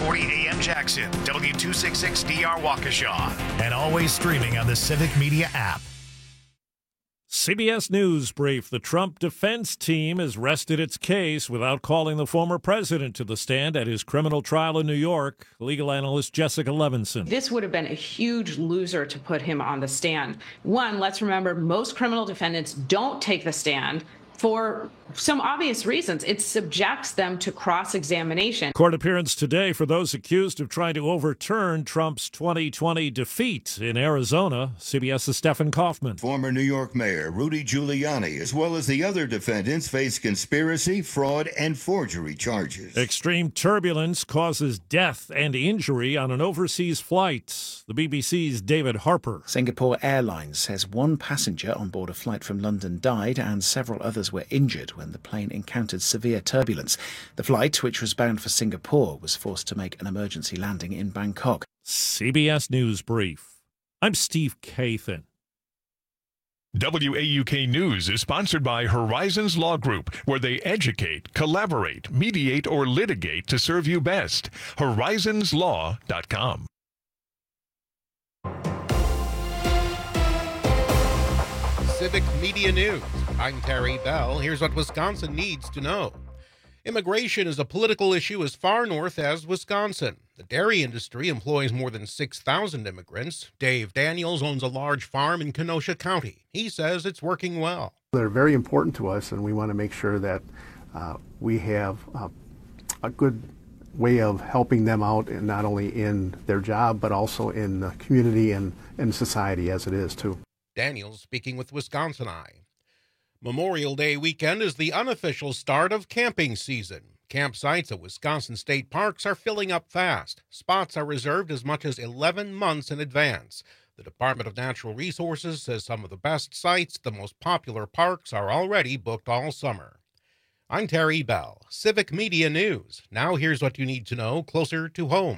640 AM Jackson, W266DR Waukesha, and always streaming on the Civic Media app. CBS News brief. The Trump defense team has rested its case without calling the former president to the stand at his criminal trial in New York. Legal analyst Jessica Levinson. This would have been a huge loser to put him on the stand. One, let's remember, most criminal defendants don't take the stand for some obvious reasons. It subjects them to cross-examination. Court appearance today for those accused of trying to overturn Trump's 2020 defeat in Arizona. CBS's Stephen Kaufman. Former New York Mayor Rudy Giuliani, as well as the other defendants, face conspiracy, fraud, and forgery charges. Extreme turbulence causes death and injury on an overseas flight. The BBC's David Harper. Singapore Airlines says one passenger on board a flight from London died and several others were injured when the plane encountered severe turbulence. The flight, which was bound for Singapore, was forced to make an emergency landing in Bangkok. CBS News Brief. I'm Steve Kathan. WAUK News is sponsored by Horizons Law Group, where they educate, collaborate, mediate, or litigate to serve you best. Horizonslaw.com. Civic Media News. I'm Terry Bell. Here's what Wisconsin needs to know. Immigration is a political issue as far north as Wisconsin. The dairy industry employs more than 6,000 immigrants. Dave Daniels owns a large farm in Kenosha County. He says it's working well. They're very important to us, and we want to make sure that we have a good way of helping them out, and not only in their job, but also in the community and in society as it is, too. Daniels speaking with Wisconsin Eye. Memorial Day weekend is the unofficial start of camping season. Campsites at Wisconsin state parks are filling up fast. Spots are reserved as much as 11 months in advance. The Department of Natural Resources says some of the best sites, the most popular parks, are already booked all summer. I'm Terry Bell, Civic Media News. Now here's what you need to know closer to home.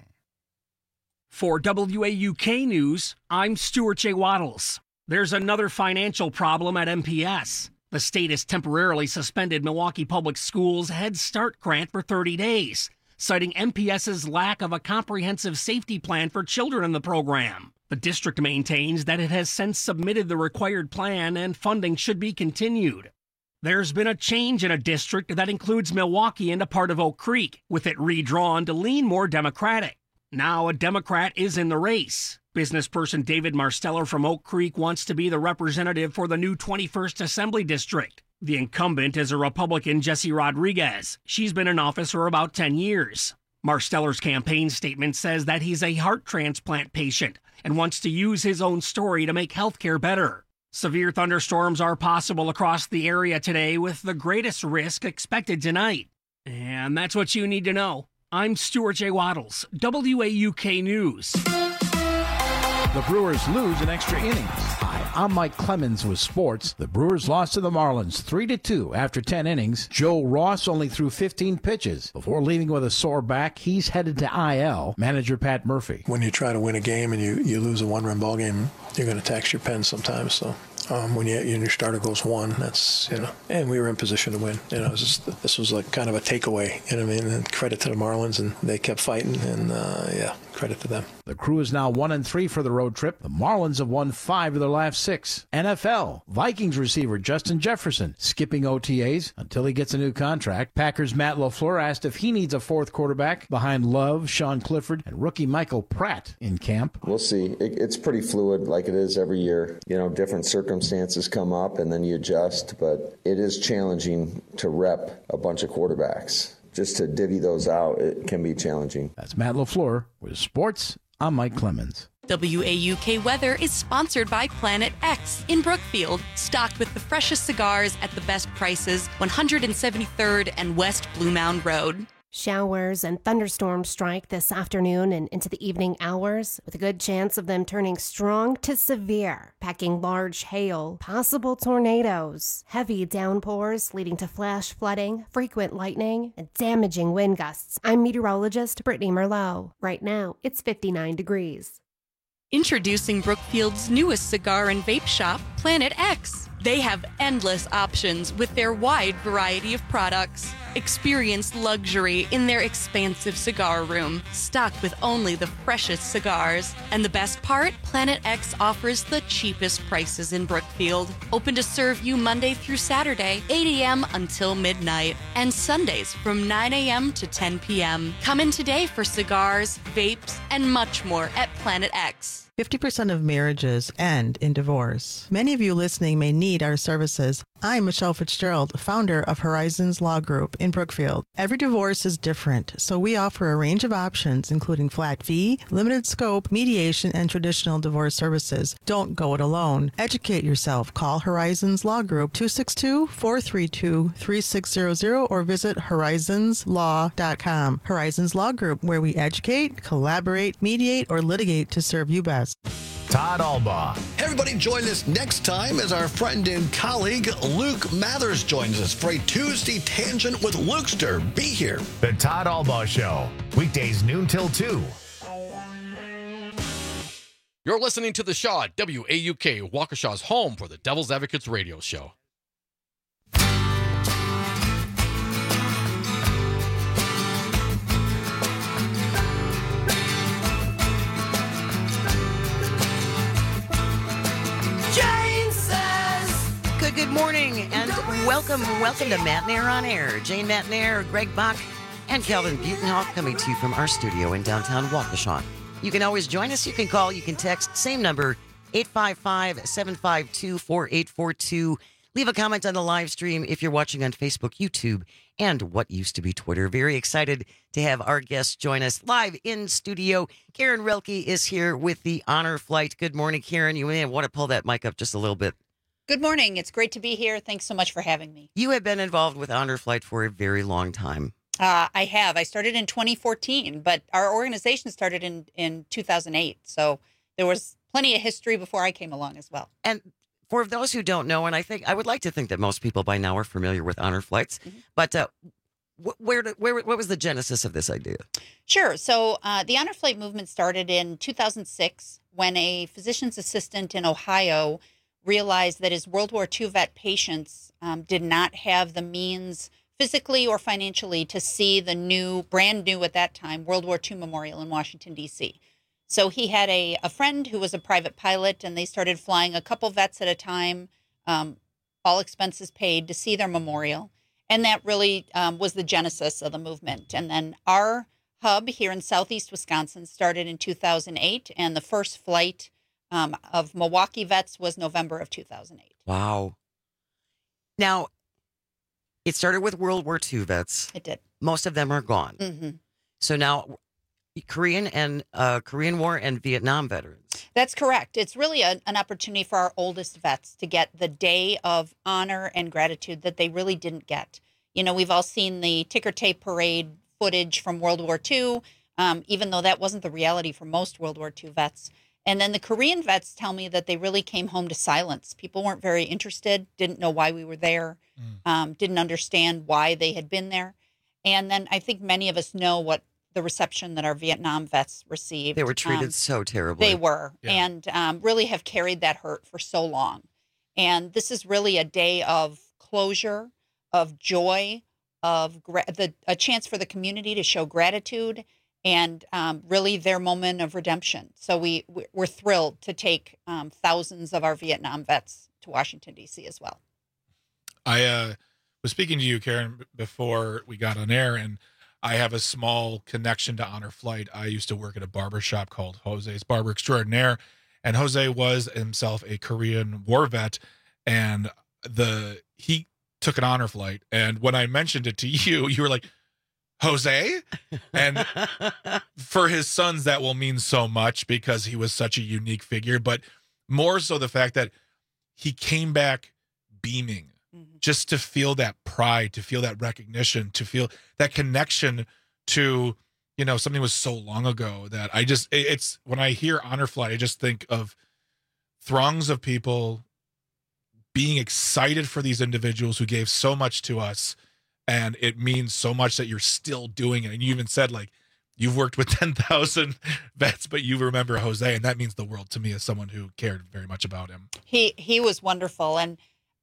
For WAUK News, I'm Stuart J. Waddles. There's another financial problem at MPS. The state has temporarily suspended Milwaukee Public Schools' Head Start grant for 30 days, citing MPS's lack of a comprehensive safety plan for children in the program. The district maintains that it has since submitted the required plan and funding should be continued. There's been a change in a district that includes Milwaukee and a part of Oak Creek, with it redrawn to lean more Democratic. Now a Democrat is in the race. Businessperson David Marsteller from Oak Creek wants to be the representative for the new 21st Assembly District. The incumbent is a Republican, Jessie Rodriguez. She's been in office for about 10 years. Marsteller's campaign statement says that he's a heart transplant patient and wants to use his own story to make healthcare better. Severe thunderstorms are possible across the area today, with the greatest risk expected tonight. And that's what you need to know. I'm Stuart J. Waddles, WAUK News. The Brewers lose in extra innings. Hi, I'm Mike Clemens with sports. The Brewers lost to the Marlins 3-2 after 10 innings. Joe Ross only threw 15 pitches. Before leaving with a sore back, he's headed to IL. Manager Pat Murphy. When you try to win a game and you lose a one-run ball game, you're going to tax your pen sometimes. So when your starter goes one, that's, and we were in position to win. This was like kind of a takeaway, I mean? And credit to the Marlins, and they kept fighting, and credit to them. The Crew is now 1-3 for the road trip. The Marlins have won 5 of their last 6. NFL, Vikings receiver Justin Jefferson skipping OTAs until he gets a new contract. Packers' Matt LaFleur asked if he needs a fourth quarterback behind Love, Sean Clifford, and rookie Michael Pratt in camp. We'll see. It's pretty fluid like it is every year. Different circumstances come up and then you adjust, but it is challenging to rep a bunch of quarterbacks. Just to divvy those out, it can be challenging. That's Matt LaFleur with sports. I'm Mike Clemens. WAUK Weather is sponsored by Planet X in Brookfield, stocked with the freshest cigars at the best prices, 173rd and West Blue Mound Road. Showers and thunderstorms strike this afternoon and into the evening hours, with a good chance of them turning strong to severe, packing large hail, possible tornadoes, heavy downpours leading to flash flooding, frequent lightning, and damaging wind gusts. I'm meteorologist Brittany Merlot. Right now, it's 59 degrees. Introducing Brookfield's newest cigar and vape shop, Planet X. They have endless options with their wide variety of products. Experience luxury in their expansive cigar room, stocked with only the freshest cigars. And the best part? Planet X offers the cheapest prices in Brookfield. Open to serve you Monday through Saturday, 8 a.m. until midnight, and Sundays from 9 a.m. to 10 p.m. Come in today for cigars, vapes, and much more at Planet X. 50% of marriages end in divorce. Many of you listening may need our services. I'm Michelle Fitzgerald, founder of Horizons Law Group in Brookfield. Every divorce is different, so we offer a range of options, including flat fee, limited scope, mediation, and traditional divorce services. Don't go it alone. Educate yourself. Call Horizons Law Group 262-432-3600 or visit horizonslaw.com. Horizons Law Group, where we educate, collaborate, mediate, or litigate to serve you best. Todd Albaugh. Everybody join us next time as our friend and colleague Luke Mathers joins us for a Tuesday Tangent with Lukester. Be here. The Todd Albaugh Show. Weekdays noon till 2. You're listening to The Shaw at WAUK, Waukesha's home for the Devil's Advocates radio show. Good morning and welcome to Matnair on Air. Jane Matnair, Greg Bach, and Calvin Butenhoff coming to you from our studio in downtown Waukesha. You can always join us. You can call, you can text, same number, 855-752-4842. Leave a comment on the live stream if you're watching on Facebook, YouTube, and what used to be Twitter. Very excited to have our guests join us live in studio. Karen Relke is here with the Honor Flight. Good morning, Karen. You may want to pull that mic up just a little bit. Good morning. It's great to be here. Thanks so much for having me. You have been involved with Honor Flight for a very long time. I have. I started in 2014, but our organization started in 2008. So there was plenty of history before I came along as well. And for those who don't know, and I would like to think that most people by now are familiar with Honor Flights, but what was the genesis of this idea? Sure. So the Honor Flight movement started in 2006 when a physician's assistant in Ohio realized that his World War II vet patients did not have the means physically or financially to see the brand new at that time, World War II Memorial in Washington, D.C. So he had a friend who was a private pilot, and they started flying a couple vets at a time, all expenses paid, to see their memorial. And that really was the genesis of the movement. And then our hub here in southeast Wisconsin started in 2008, and the first flight of Milwaukee vets was November of 2008. Wow. Now, it started with World War II vets. It did. Most of them are gone. Mm-hmm. So now Korean War and Vietnam veterans. That's correct. It's really an opportunity for our oldest vets to get the day of honor and gratitude that they really didn't get. You know, we've all seen the ticker tape parade footage from World War II, even though that wasn't the reality for most World War II vets. And then the Korean vets tell me that they really came home to silence. People weren't very interested, didn't know why we were there, didn't understand why they had been there. And then I think many of us know what the reception that our Vietnam vets received. They were treated so terribly. They were, and really have carried that hurt for so long. And this is really a day of closure, of joy, of a chance for the community to show gratitude, and really their moment of redemption. So we're thrilled to take thousands of our Vietnam vets to Washington, D.C. as well. I was speaking to you, Karen, before we got on air, and I have a small connection to Honor Flight. I used to work at a barber shop called Jose's Barber Extraordinaire, and Jose was himself a Korean War vet, and he took an Honor Flight. And when I mentioned it to you, you were like, Jose? And for his sons, that will mean so much because he was such a unique figure, but more so the fact that he came back beaming, just to feel that pride, to feel that recognition, to feel that connection to, you know, something was so long ago that it's when I hear Honor Flight, I just think of throngs of people being excited for these individuals who gave so much to us. And it means so much that you're still doing it. And you even said, like, you've worked with 10,000 vets, but you remember Jose. And that means the world to me as someone who cared very much about him. He was wonderful. And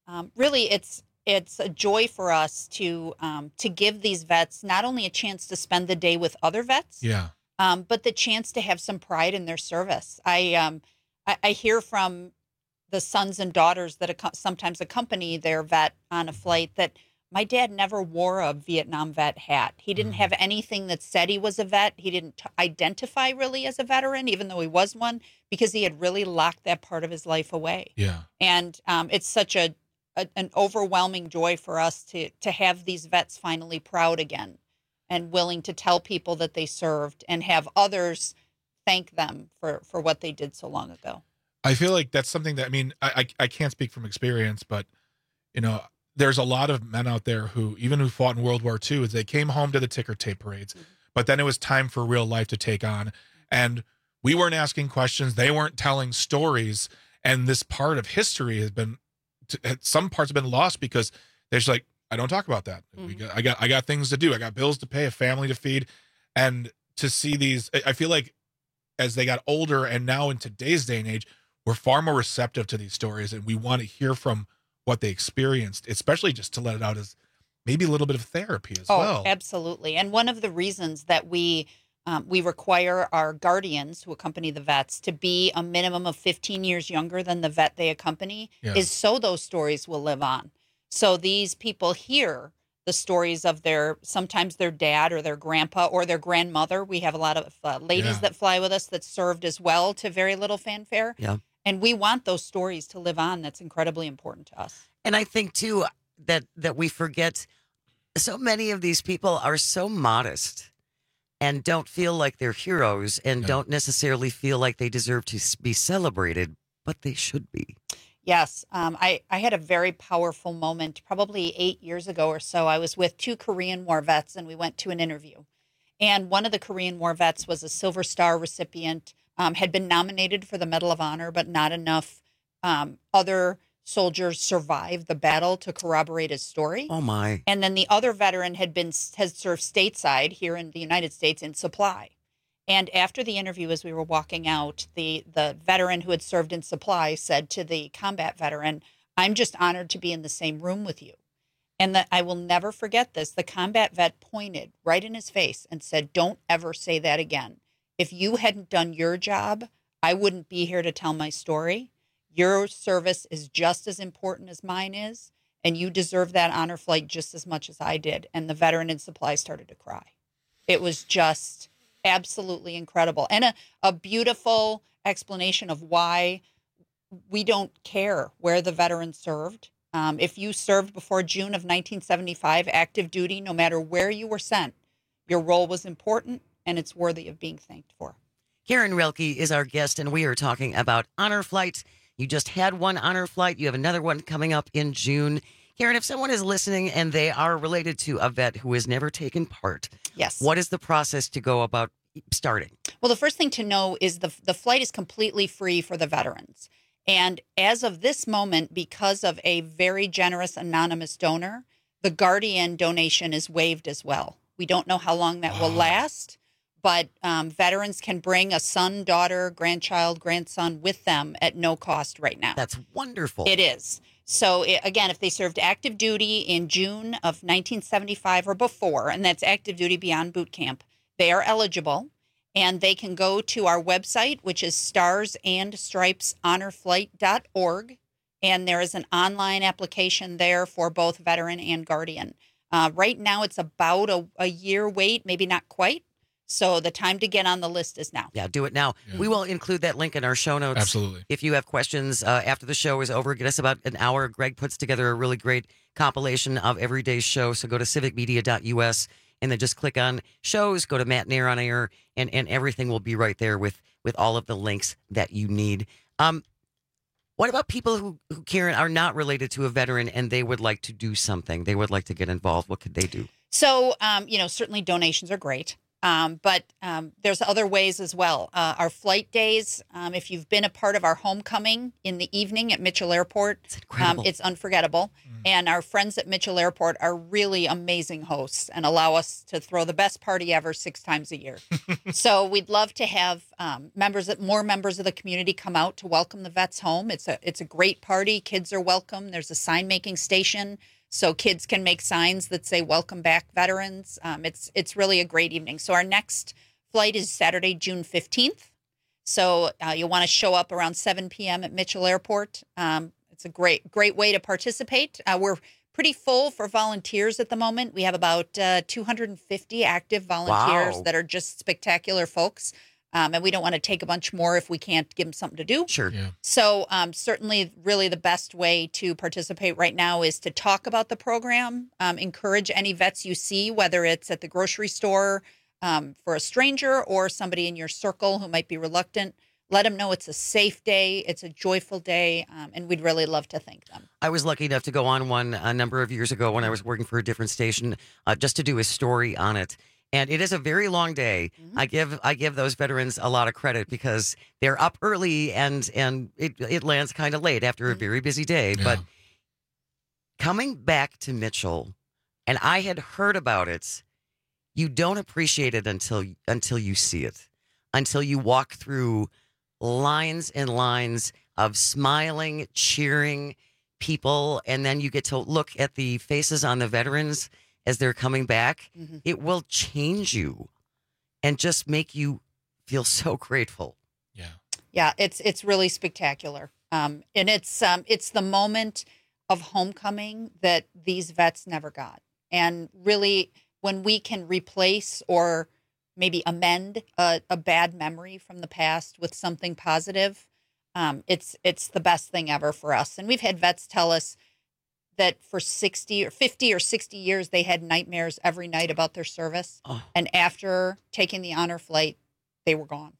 really it's a joy for us to give these vets not only a chance to spend the day with other vets, but the chance to have some pride in their service. I hear from the sons and daughters that sometimes accompany their vet on a flight that my dad never wore a Vietnam vet hat. He didn't have anything that said he was a vet. He didn't identify really as a veteran, even though he was one, because he had really locked that part of his life away. Yeah. And it's such an overwhelming joy for us to have these vets finally proud again and willing to tell people that they served and have others thank them for what they did so long ago. I feel like that's something that, I mean, I can't speak from experience, but, you know, there's a lot of men out there who fought in World War II, is they came home to the ticker tape parades, but then it was time for real life to take on. And we weren't asking questions. They weren't telling stories. And this part of history has been, some parts have been lost because they're just like, I don't talk about that. I got things to do. I got bills to pay, a family to feed. And to see these, I feel like as they got older and now in today's day and age, we're far more receptive to these stories, and we want to hear from what they experienced, especially just to let it out as maybe a little bit of therapy as well. Absolutely. And one of the reasons that we require our guardians who accompany the vets to be a minimum of 15 years younger than the vet they accompany is so those stories will live on. So these people hear the stories of sometimes their dad or their grandpa or their grandmother. We have a lot of ladies that fly with us that served as well to very little fanfare. Yeah. And we want those stories to live on. That's incredibly important to us. And I think, too, that we forget so many of these people are so modest and don't feel like they're heroes and don't necessarily feel like they deserve to be celebrated, but they should be. Yes. I had a very powerful moment probably 8 years ago or so. I was with 2 Korean War vets, and we went to an interview. And one of the Korean War vets was a Silver Star recipient, had been nominated for the Medal of Honor, but not enough other soldiers survived the battle to corroborate his story. Oh, my. And then the other veteran had served stateside here in the United States in supply. And after the interview, as we were walking out, the veteran who had served in supply said to the combat veteran, "I'm just honored to be in the same room with you." And I will never forget this. The combat vet pointed right in his face and said, "Don't ever say that again. If you hadn't done your job, I wouldn't be here to tell my story. Your service is just as important as mine is, and you deserve that honor flight just as much as I did." And the veteran in supply started to cry. It was just absolutely incredible. And a beautiful explanation of why we don't care where the veteran served. If you served before June of 1975, active duty, no matter where you were sent, your role was important and it's worthy of being thanked for. Karen Rilke is our guest, and we are talking about honor flights. You just had one honor flight. You have another one coming up in June. Karen, if someone is listening and they are related to a vet who has never taken part, yes, what is the process to go about starting? Well, the first thing to know is the flight is completely free for the veterans. And as of this moment, because of a very generous anonymous donor, the Guardian donation is waived as well. We don't know how long that will last, but veterans can bring a son, daughter, grandchild, grandson with them at no cost right now. That's wonderful. It is. So, again, if they served active duty in June of 1975 or before, and that's active duty beyond boot camp, they are eligible. And they can go to our website, which is starsandstripeshonorflight.org. And there is an online application there for both veteran and Guardian. Right now, it's about a year wait, maybe not quite. So the time to get on the list is now. Yeah, do it now. Yeah. We will include that link in our show notes. Absolutely. If you have questions after the show is over, get us about an hour. Greg puts together a really great compilation of every day's show. So go to civicmedia.us and then just click on shows, go to Matt Nair on Air, and everything will be right there with all of the links that you need. What about people who, Karen, are not related to a veteran and they would like to do something? They would like to get involved. What could they do? So, certainly donations are great. But there's other ways as well. Our flight days, if you've been a part of our homecoming in the evening at Mitchell Airport, it's unforgettable. And our friends at Mitchell Airport are really amazing hosts and allow us to throw the best party ever 6 times a year. So we'd love to have more members of the community come out to welcome the vets home. It's a great party. Kids are welcome. There's a sign making station, so kids can make signs that say "Welcome back, veterans." It's really a great evening. So our next flight is Saturday, June 15th. So you'll want to show up around 7 p.m. at Mitchell Airport. It's a great way to participate. We're pretty full for volunteers at the moment. We have about 250 active volunteers that are just spectacular folks. And we don't want to take a bunch more if we can't give them something to do. Sure. Yeah. So certainly really the best way to participate right now is to talk about the program, encourage any vets you see, whether it's at the grocery store for a stranger or somebody in your circle who might be reluctant. Let them know it's a safe day, it's a joyful day, and we'd really love to thank them. I was lucky enough to go on one a number of years ago when I was working for a different station, just to do a story on it. And it is a very long day. Mm-hmm. I give those veterans a lot of credit because they're up early and it lands kind of late after a very busy day. Yeah. But coming back to Mitchell, and I had heard about it, you don't appreciate it until you see it, until you walk through lines and lines of smiling, cheering people, and then you get to look at the faces on the veterans as they're coming back. Mm-hmm. It will change you and just make you feel so grateful. Yeah, it's really spectacular. And it's the moment of homecoming that these vets never got. And really, when we can replace or maybe amend a bad memory from the past with something positive, it's the best thing ever for us. And we've had vets tell us that for 50 or 60 years, they had nightmares every night about their service. Oh. And after taking the honor flight, they were gone.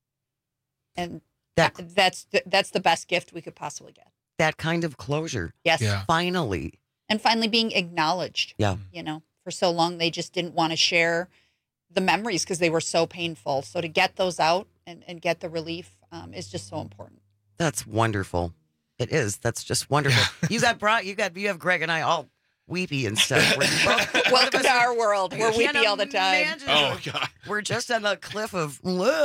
And that's the best gift we could possibly get. That kind of closure. Yes. Yeah. Finally. And finally being acknowledged. Yeah. For so long, they just didn't want to share the memories because they were so painful. So to get those out and get the relief is just so important. That's wonderful. It is. That's just wonderful. You have Greg and I all weepy and stuff. Welcome to our world. We're weepy all the time. Oh God. We're just on the cliff of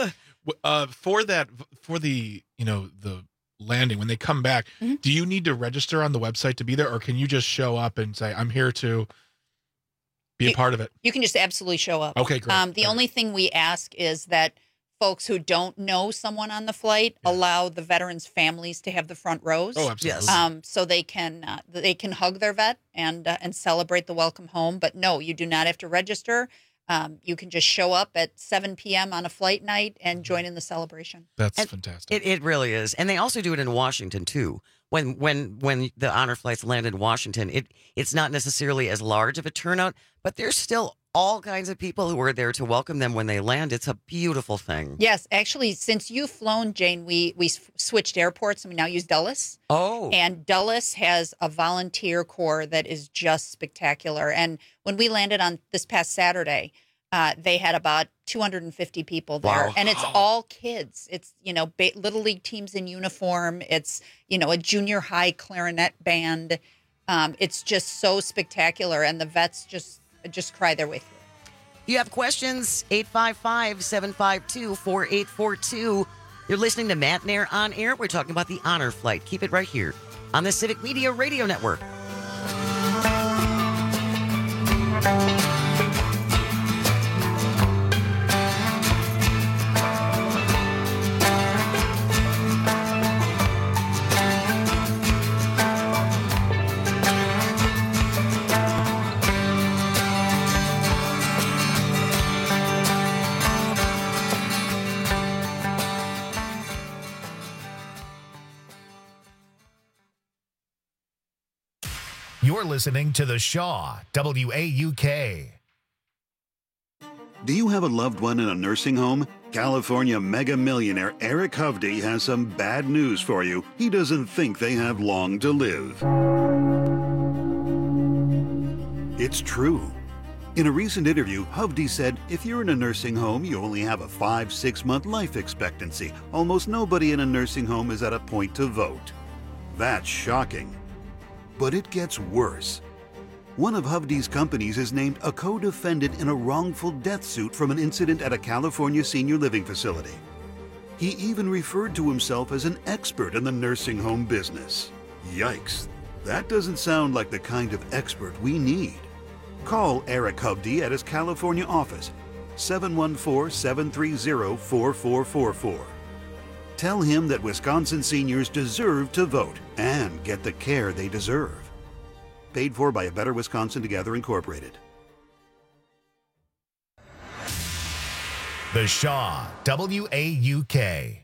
for the the landing when they come back. Mm-hmm. Do you need to register on the website to be there, or can you just show up and say, "I'm here to be a part of it"? You can just absolutely show up. Okay, great. The only thing we ask is that folks who don't know someone on the flight allow the veterans' families to have the front rows. Oh, absolutely. Yes. So they can hug their vet and celebrate the welcome home. But no, you do not have to register. You can just show up at 7 p.m. on a flight night and join in the celebration. That's fantastic. It really is. And they also do it in Washington, too. When the honor flights land in Washington, it's not necessarily as large of a turnout, but there's still all kinds of people who are there to welcome them when they land. It's a beautiful thing. Yes. Actually, since you've flown, Jane, we switched airports and we now use Dulles. Oh. And Dulles has a volunteer corps that is just spectacular. And when we landed on this past Saturday, they had about 250 people there. Wow. And it's all kids. It's, little league teams in uniform. It's, a junior high clarinet band. It's just so spectacular. And the vets just cry their way through. You have questions, 855-752-4842. You're listening to Matt and Air on Air. We're talking about the honor flight. Keep it right here on the Civic Media Radio Network. You're listening to The Shaw, WAUK. Do you have a loved one in a nursing home? California mega millionaire Eric Hovde has some bad news for you. He doesn't think they have long to live. It's true. In a recent interview, Hovde said, if you're in a nursing home, you only have a 5-6 month life expectancy. Almost nobody in a nursing home is at a point to vote. That's shocking. But it gets worse. One of Hovde's companies is named a co-defendant in a wrongful death suit from an incident at a California senior living facility. He even referred to himself as an expert in the nursing home business. Yikes. That doesn't sound like the kind of expert we need. Call Eric Hovde at his California office, 714-730-4444. Tell him that Wisconsin seniors deserve to vote and get the care they deserve. Paid for by A Better Wisconsin Together, Incorporated. The Shaw, WAUK.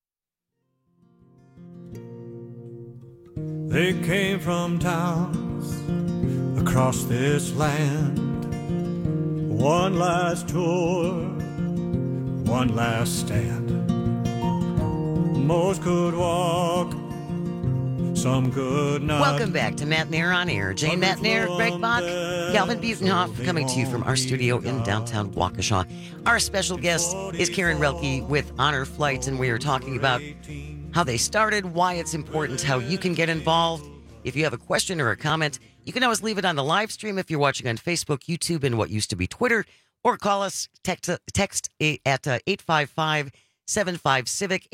They came from towns across this land. One last tour, one last stand. Most could walk, some could not. Welcome back to Matt Nair on Air. Jane Matt Nair, Greg Bach, Calvin Butenhoff, coming to you from our studio in downtown Waukesha. Our special guest is Karen Relke with Honor Flight, and we are talking about how they started, why it's important, how you can get involved. If you have a question or a comment, you can always leave it on the live stream if you're watching on Facebook, YouTube, and what used to be Twitter, or call us, text at 855-75-CIVIC,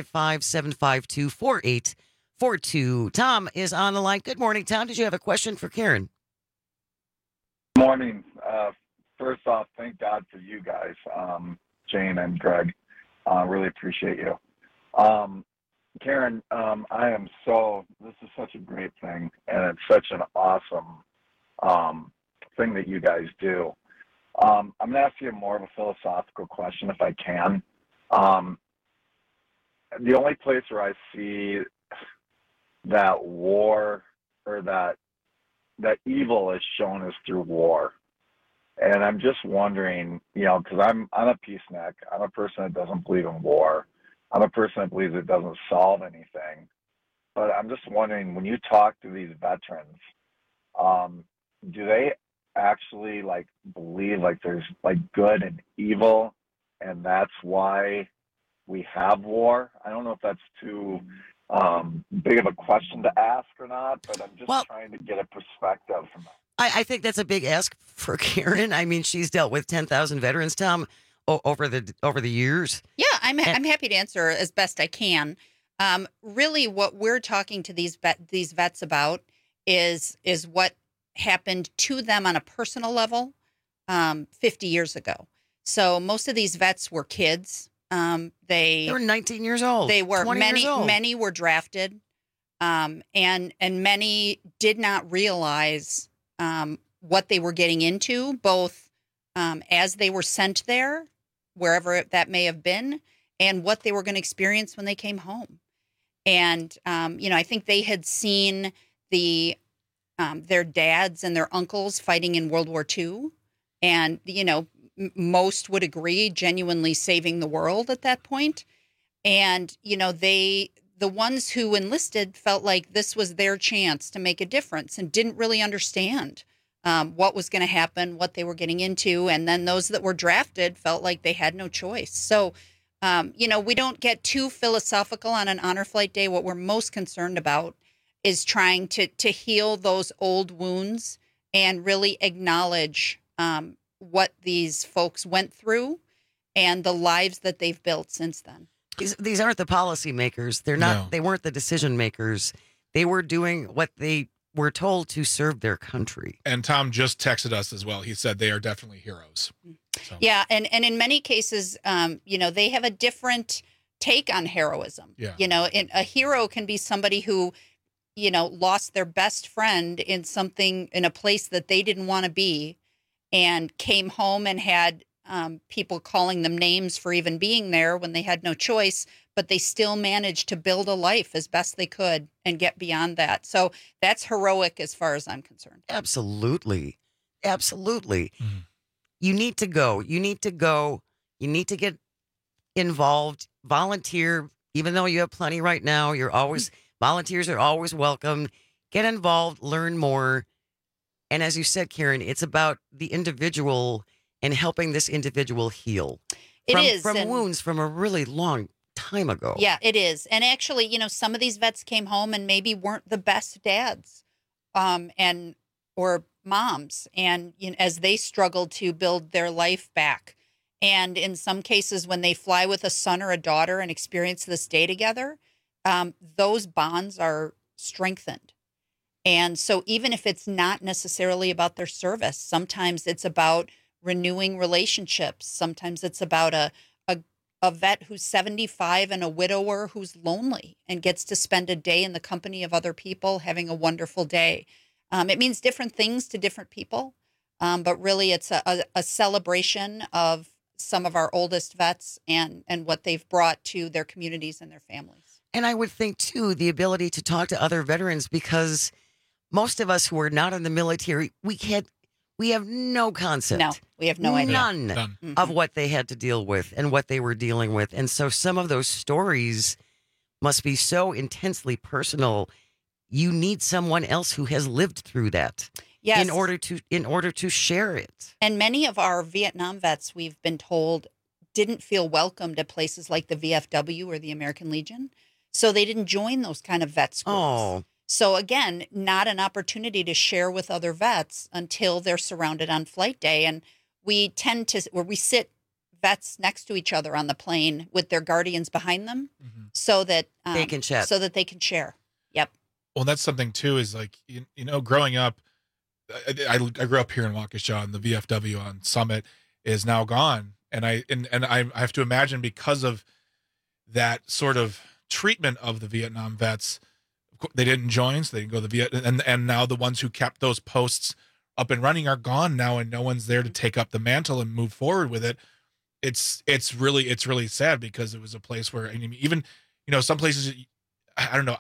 855-752-4842. Tom is on the line. Good morning, Tom. Did you have a question for Karen? Good morning. First off, thank God for you guys, Jane and Greg. Really appreciate you. Karen, this is such a great thing, and it's such an awesome thing that you guys do. I'm going to ask you more of a philosophical question if I can. The only place where I see that war or that evil is shown is through war. And I'm just wondering, because I'm a peacenik. I'm a person that doesn't believe in war. I'm a person that believes it doesn't solve anything. But I'm just wondering, when you talk to these veterans, do they actually believe there's good and evil, and that's why we have war? I don't know if that's too big of a question to ask or not, but I'm just trying to get a perspective from that. I think that's a big ask for Karen. I mean, she's dealt with 10,000 veterans, Tom, over the years. Yeah, I'm happy to answer as best I can. Really, what we're talking to these vets about is what happened to them on a personal level 50 years ago. So most of these vets were kids. They were 19 years old. They were 20 years old. Many were drafted, and many did not realize what they were getting into, both as they were sent there, wherever that may have been, and what they were going to experience when they came home. And I think they had seen their dads and their uncles fighting in World War II, and most would agree, genuinely saving the world at that point. And the ones who enlisted felt like this was their chance to make a difference and didn't really understand what was going to happen, what they were getting into. And then those that were drafted felt like they had no choice. So, we don't get too philosophical on an Honor Flight Day. What we're most concerned about is trying to heal those old wounds and really acknowledge what these folks went through and the lives that they've built since then. These aren't the policymakers. They're not. No. They weren't the decision makers. They were doing what they were told to serve their country. And Tom just texted us as well. He said they are definitely heroes. So. Yeah, and in many cases, they have a different take on heroism. Yeah. A hero can be somebody who, lost their best friend in a place that they didn't want to be, and came home and had people calling them names for even being there when they had no choice, but they still managed to build a life as best they could and get beyond that. So that's heroic as far as I'm concerned. Absolutely. Absolutely. Mm-hmm. You need to go. You need to go. You need to get involved, volunteer, even though you have plenty right now. Volunteers are always welcome. Get involved, learn more. And as you said, Karen, it's about the individual and helping this individual heal. From wounds from a really long time ago. Yeah, it is. And actually, some of these vets came home and maybe weren't the best dads or moms, and as they struggle to build their life back. And in some cases, when they fly with a son or a daughter and experience this day together, those bonds are strengthened. And so even if it's not necessarily about their service, sometimes it's about renewing relationships. Sometimes it's about a vet who's 75 and a widower who's lonely and gets to spend a day in the company of other people having a wonderful day. It means different things to different people, but really it's a celebration of some of our oldest vets and what they've brought to their communities and their families. And I would think, too, the ability to talk to other veterans, because most of us who are not in the military, we have no concept. No, we have no idea. None of what they had to deal with and what they were dealing with. And so some of those stories must be so intensely personal. You need someone else who has lived through that. Yes. In order to share it. And many of our Vietnam vets, we've been told, didn't feel welcomed at places like the VFW or the American Legion. So they didn't join those kind of vet schools. Oh. So again, not an opportunity to share with other vets until they're surrounded on flight day. And we sit vets next to each other on the plane with their guardians behind them, so that they can chat. So that they can share. Yep. Well, that's something too, is like, growing up, I grew up here in Waukesha, and the VFW on Summit is now gone. And I have to imagine, because of that sort of treatment of the Vietnam vets, they didn't join, so they didn't go to the Viet. And now the ones who kept those posts up and running are gone now, and no one's there to take up the mantle and move forward with it. It's really sad, because it was a place where, even, some places, I don't know.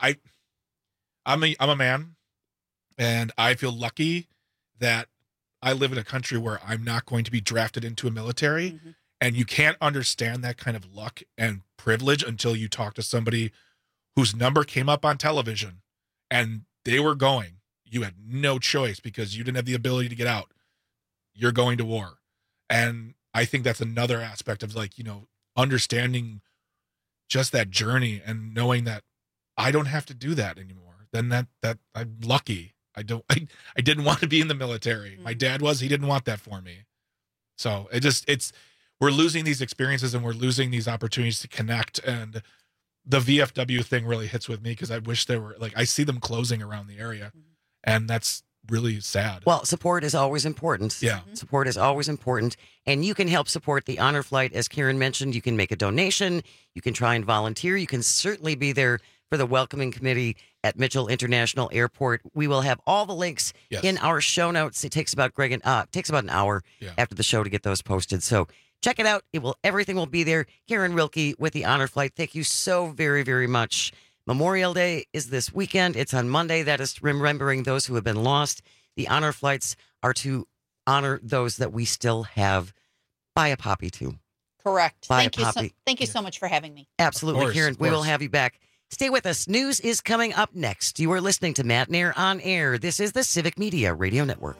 I'm a man, and I feel lucky that I live in a country where I'm not going to be drafted into a military. And you can't understand that kind of luck and privilege until you talk to somebody whose number came up on television and they were going. You had no choice because you didn't have the ability to get out. You're going to war. And I think that's another aspect of, understanding just that journey and knowing that I don't have to do that anymore. Then that I'm lucky. I didn't want to be in the military. My dad was. He didn't want that for me. So we're losing these experiences, and we're losing these opportunities to connect. And the VFW thing really hits with me, because I wish there were, I see them closing around the area, and that's really sad. Well, support is always important. Yeah. Support is always important. And you can help support the Honor Flight. As Karen mentioned, you can make a donation. You can try and volunteer. You can certainly be there for the welcoming committee at Mitchell International Airport. We will have all the links in our show notes. It takes about an hour after the show to get those posted. So check it out. Everything will be there. Karen Rilke with the Honor Flight. Thank you so very, very much. Memorial Day is this weekend. It's on Monday. That is remembering those who have been lost. The Honor Flights are to honor those that we still have. Buy a poppy too. Correct. Thank you so much for having me. Absolutely, Karen. We will have you back. Stay with us. News is coming up next. You are listening to Matt Nair on Air. This is the Civic Media Radio Network.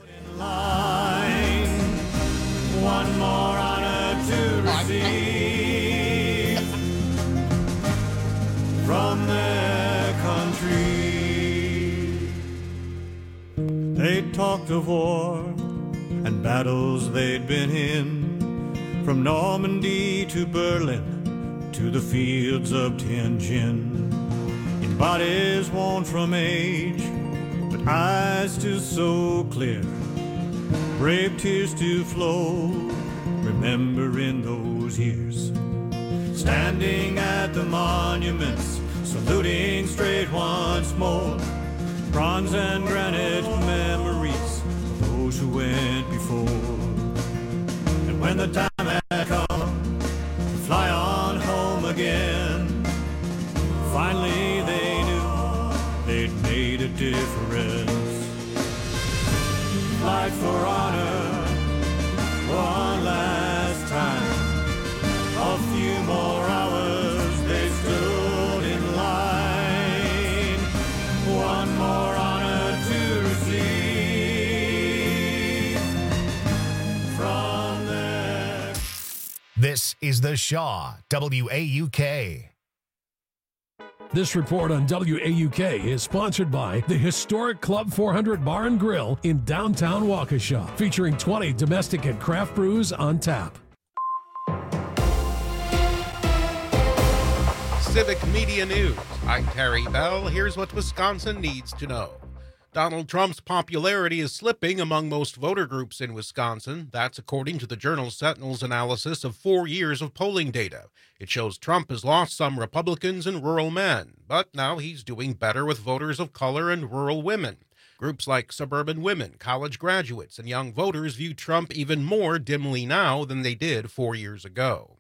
One more honor to receive from their country. They talked of war and battles they'd been in, from Normandy to Berlin to the fields of Tianjin. In bodies worn from age, but eyes still so clear, brave tears to flow, remembering those years. Standing at the monuments, saluting straight once more, bronze and granite memories of those who went before. And when the time had come to fly on home again, finally they knew they'd made a difference. Fight for honor one last time. A few more hours they stood in line. One more honor to receive from their... This is the Shaw, WAUK. This report on WAUK is sponsored by the historic Club 400 Bar and Grill in downtown Waukesha, featuring 20 domestic and craft brews on tap. Civic Media News. I'm Terry Bell. Here's what Wisconsin needs to know. Donald Trump's popularity is slipping among most voter groups in Wisconsin. That's according to the Journal Sentinel's analysis of 4 years of polling data. It shows Trump has lost some Republicans and rural men, but now he's doing better with voters of color and rural women. Groups like suburban women, college graduates, and young voters view Trump even more dimly now than they did 4 years ago.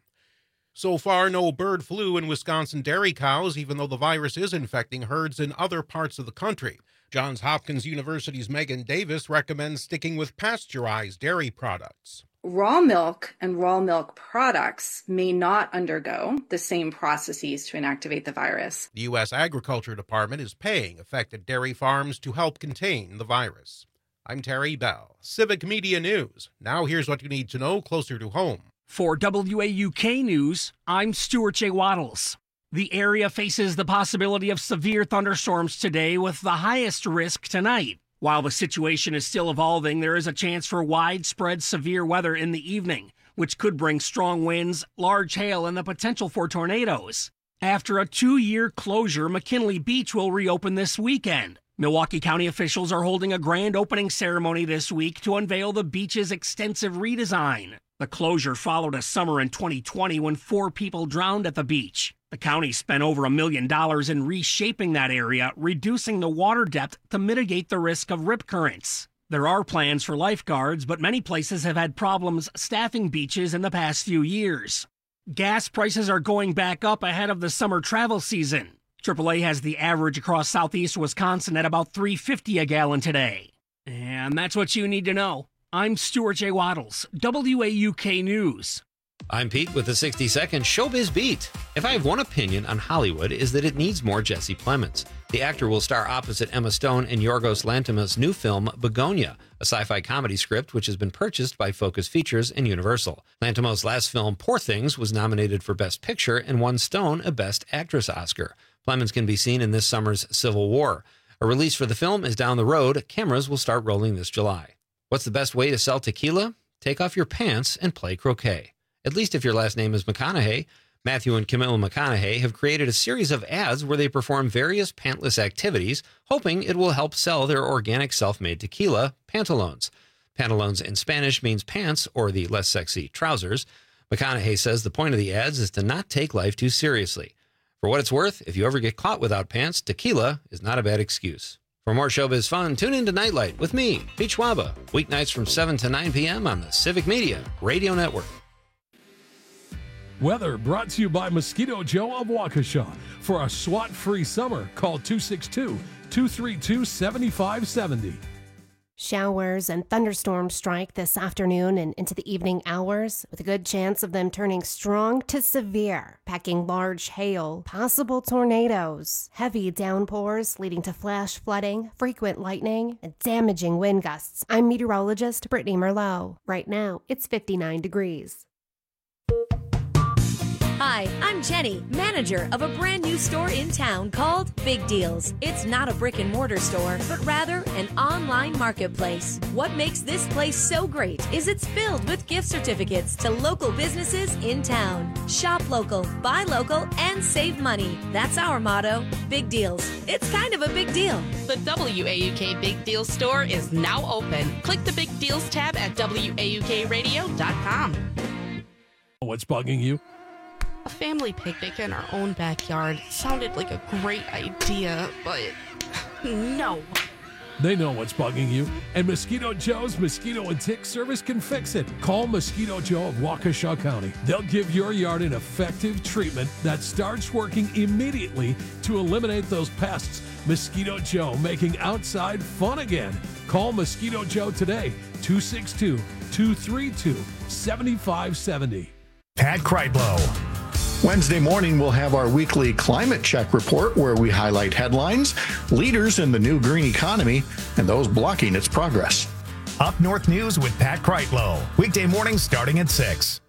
So far, no bird flu in Wisconsin dairy cows, even though the virus is infecting herds in other parts of the country. Johns Hopkins University's Megan Davis recommends sticking with pasteurized dairy products. Raw milk and raw milk products may not undergo the same processes to inactivate the virus. The U.S. Agriculture Department is paying affected dairy farms to help contain the virus. I'm Terry Bell, Civic Media News. Now here's what you need to know closer to home. For WAUK News, I'm Stuart J. Waddles. The area faces the possibility of severe thunderstorms today with the highest risk tonight. While the situation is still evolving, there is a chance for widespread severe weather in the evening, which could bring strong winds, large hail, and the potential for tornadoes. After a 2-year closure, McKinley Beach will reopen this weekend. Milwaukee County officials are holding a grand opening ceremony this week to unveil the beach's extensive redesign. The closure followed a summer in 2020 when 4 people drowned at the beach. The county spent over $1 million in reshaping that area, reducing the water depth to mitigate the risk of rip currents. There are plans for lifeguards, but many places have had problems staffing beaches in the past few years. Gas prices are going back up ahead of the summer travel season. AAA has the average across southeast Wisconsin at about $3.50 a gallon today. And that's what you need to know. I'm Stuart J. Waddles, WAUK News. I'm Pete with the 60-second Showbiz Beat. If I have one opinion on Hollywood, is that it needs more Jesse Plemons. The actor will star opposite Emma Stone in Yorgos Lanthimos' new film, Begonia, a sci-fi comedy script which has been purchased by Focus Features and Universal. Lanthimos' last film, Poor Things, was nominated for Best Picture and won Stone a Best Actress Oscar. Plemons can be seen in this summer's Civil War. A release for the film is down the road. Cameras will start rolling this July. What's the best way to sell tequila? Take off your pants and play croquet. At least if your last name is McConaughey. Matthew and Camille McConaughey have created a series of ads where they perform various pantless activities, hoping it will help sell their organic self-made tequila, Pantalones. Pantalones in Spanish means pants, or the less sexy trousers. McConaughey says the point of the ads is to not take life too seriously. For what it's worth, if you ever get caught without pants, tequila is not a bad excuse. For more showbiz fun, tune in to Nightlight with me, Pete Schwaba, weeknights from 7 to 9 p.m. on the Civic Media Radio Network. Weather brought to you by Mosquito Joe of Waukesha. For a SWAT-free summer, call 262-232-7570. Showers and thunderstorms strike this afternoon and into the evening hours, with a good chance of them turning strong to severe, packing large hail, possible tornadoes, heavy downpours leading to flash flooding, frequent lightning, and damaging wind gusts. I'm meteorologist Brittany Merlot. Right now, it's 59 degrees. Hi, I'm Jenny, manager of a brand new store in town called Big Deals. It's not a brick and mortar store, but rather an online marketplace. What makes this place so great is it's filled with gift certificates to local businesses in town. Shop local, buy local, and save money. That's our motto. Big Deals. It's kind of a big deal. The WAUK Big Deals store is now open. Click the Big Deals tab at WAUKradio.com. What's bugging you? A family picnic in our own backyard sounded like a great idea, but no. They know what's bugging you, and Mosquito Joe's Mosquito and Tick Service can fix it. Call Mosquito Joe of Waukesha County. They'll give your yard an effective treatment that starts working immediately to eliminate those pests. Mosquito Joe, making outside fun again. Call Mosquito Joe today, 262-232-7570. Pat Kreitlow. Wednesday morning, we'll have our weekly climate check report where we highlight headlines, leaders in the new green economy, and those blocking its progress. Up North News with Pat Kreitlow. Weekday mornings starting at 6.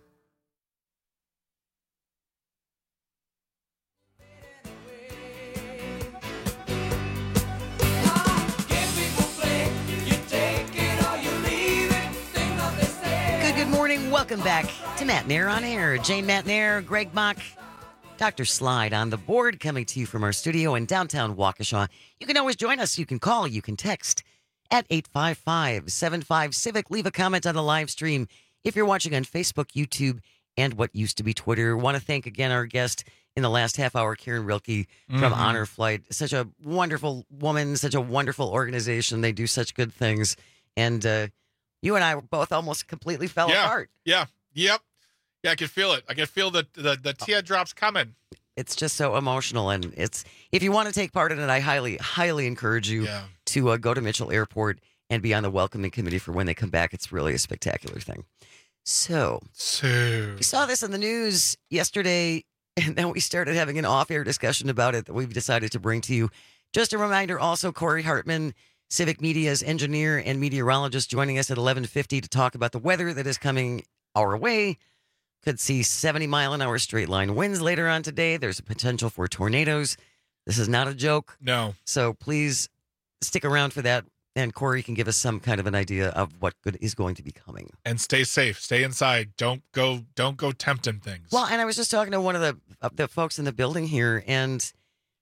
morning. Welcome back to Matt Nair on Air. Jane Matt Nair, Greg Mock, Dr. Slide on the board, coming to you from our studio in downtown Waukesha. You can always join us. You can call, you can text at 855-75-CIVIC. Leave a comment on the live stream if you're watching on Facebook, YouTube, and what used to be Twitter. Want to thank again our guest in the last half hour, Karen Rilke from Honor Flight. Such a wonderful woman, such a wonderful organization. They do such good things. And you and I both almost completely fell apart. Yeah. Yep. Yeah, I can feel it. I can feel the teardrops coming. It's just so emotional. And it's, if you want to take part in it, I highly, highly encourage you to go to Mitchell Airport and be on the welcoming committee for when they come back. It's really a spectacular thing. So we saw this in the news yesterday, and then we started having an off-air discussion about it that we've decided to bring to you. Just a reminder, also, Corey Hartman, Civic Media's engineer and meteorologist, joining us at 11:50 to talk about the weather that is coming our way. Could see 70-mile-an-hour straight-line winds later on today. There's a potential for tornadoes. This is not a joke. No. So please stick around for that, and Corey can give us some kind of an idea of what good is going to be coming. And stay safe. Stay inside. Don't go tempting things. Well, and I was just talking to one of the folks in the building here, and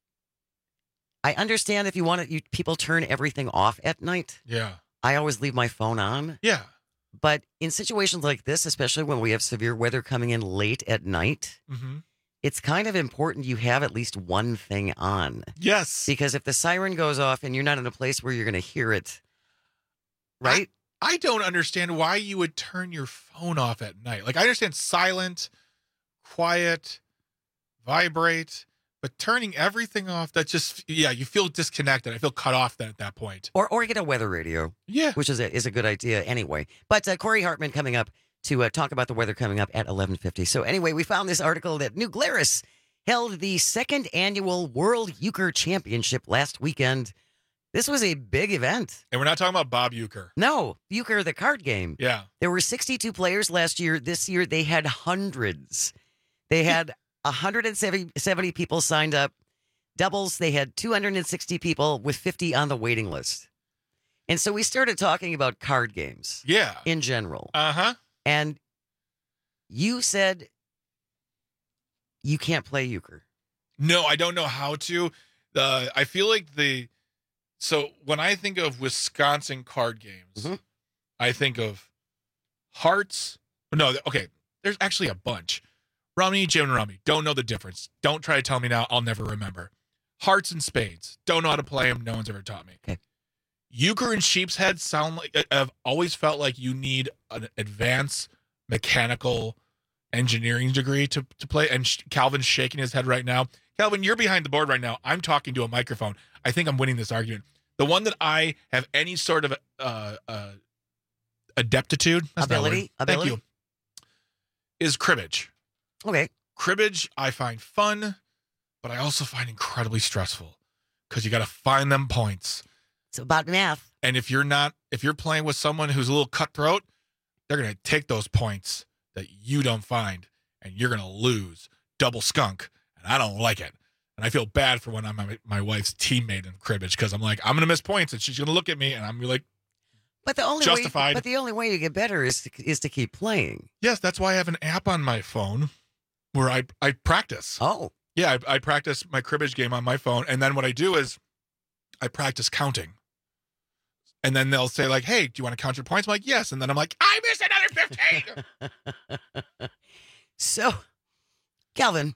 I understand if you want to, people turn everything off at night. Yeah. I always leave my phone on. Yeah. But in situations like this, especially when we have severe weather coming in late at night, it's kind of important you have at least one thing on. Yes. Because if the siren goes off and you're not in a place where you're going to hear it, right? I don't understand why you would turn your phone off at night. Like, I understand silent, quiet, vibrate, but turning everything off, that just, you feel disconnected. I feel cut off then at that point. Or get a weather radio. Yeah. Which is a good idea anyway. But Corey Hartman coming up to talk about the weather coming up at 11:50. So anyway, we found this article that New Glarus held the second annual World Euchre Championship last weekend. This was a big event. And we're not talking about Bob Euchre. No, Euchre, the card game. Yeah. There were 62 players last year. This year they had hundreds. They had 170 people signed up. Doubles, they had 260 people with 50 on the waiting list. And so we started talking about card games. Yeah. In general. Uh-huh. And you said you can't play euchre. No, I don't know how to. I feel like so when I think of Wisconsin card games, I think of hearts. No, okay, there's actually a bunch. Rummy, Jim and Rummy. Don't know the difference. Don't try to tell me now. I'll never remember. Hearts and spades. Don't know how to play them. No one's ever taught me. Okay. Euchre and sheep's head sound like, I've always felt like you need an advanced mechanical engineering degree to play. And Calvin's shaking his head right now. Calvin, you're behind the board right now. I'm talking to a microphone. I think I'm winning this argument. The one that I have any sort of adeptitude, ability, thank you, is cribbage. Okay. Cribbage I find fun, but I also find incredibly stressful because you got to find them points. It's about math. And if you're playing with someone who's a little cutthroat, they're going to take those points that you don't find, and you're going to lose. Double skunk, and I don't like it. And I feel bad for when I'm my wife's teammate in cribbage because I'm like, I'm going to miss points, and she's going to look at me, and I'm like, but the only justified. But the only way you get better is to keep playing. Yes, that's why I have an app on my phone where I practice. Oh. Yeah, I practice my cribbage game on my phone, and then what I do is I practice counting. And then they'll say, like, hey, do you want to count your points? I'm like, yes. And then I'm like, I missed another 15. So, Calvin,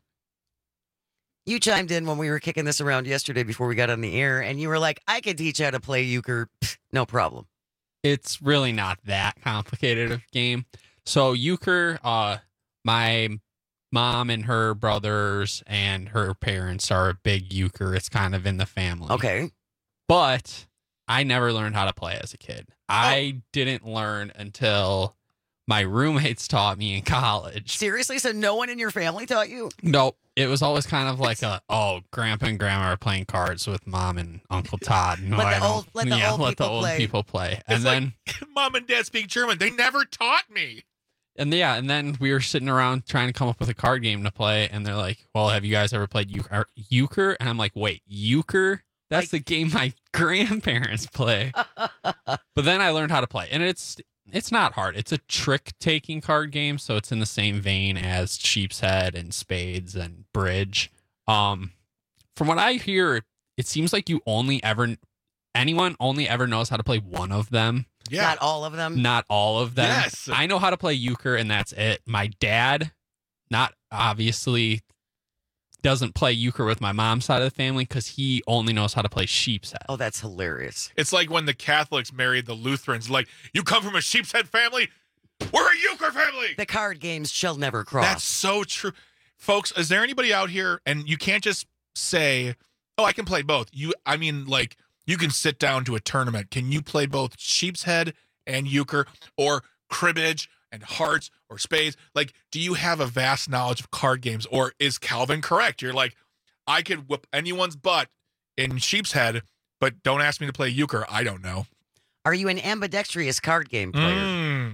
you chimed in when we were kicking this around yesterday before we got on the air, and you were like, I could teach you how to play euchre. Pfft, no problem. It's really not that complicated of a game. So euchre, my mom and her brothers and her parents are a big euchre. It's kind of in the family. Okay. But I never learned how to play as a kid. I didn't learn until my roommates taught me in college. Seriously? So no one in your family taught you? Nope. It was always kind of like grandpa and grandma are playing cards with mom and Uncle Todd. No, let the old people play. And it's then like, mom and dad speak German. They never taught me. And then we were sitting around trying to come up with a card game to play. And they're like, well, have you guys ever played euchre? And I'm like, wait, euchre? That's the game my grandparents play. But then I learned how to play. And It's not hard. It's a trick-taking card game, so it's in the same vein as Sheep's Head and Spades and Bridge. From what I hear, it seems like anyone only ever knows how to play one of them. Yeah. Not all of them? Not all of them. Yes. I know how to play euchre, and that's it. My dad, not obviously, doesn't play euchre with my mom's side of the family because he only knows how to play Sheep's Head. Oh, that's hilarious. It's like when the Catholics married the Lutherans. Like, you come from a Sheep's Head family? We're a euchre family! The card games shall never cross. That's so true. Folks, is there anybody out here, and you can't just say, oh, I can play both. You can sit down to a tournament. Can you play both Sheep's Head and euchre, or cribbage and hearts or spades? Like, do you have a vast knowledge of card games, or is Calvin correct? You're like, I could whoop anyone's butt in Sheep's Head, but don't ask me to play euchre. I don't know. Are you an ambidextrous card game player?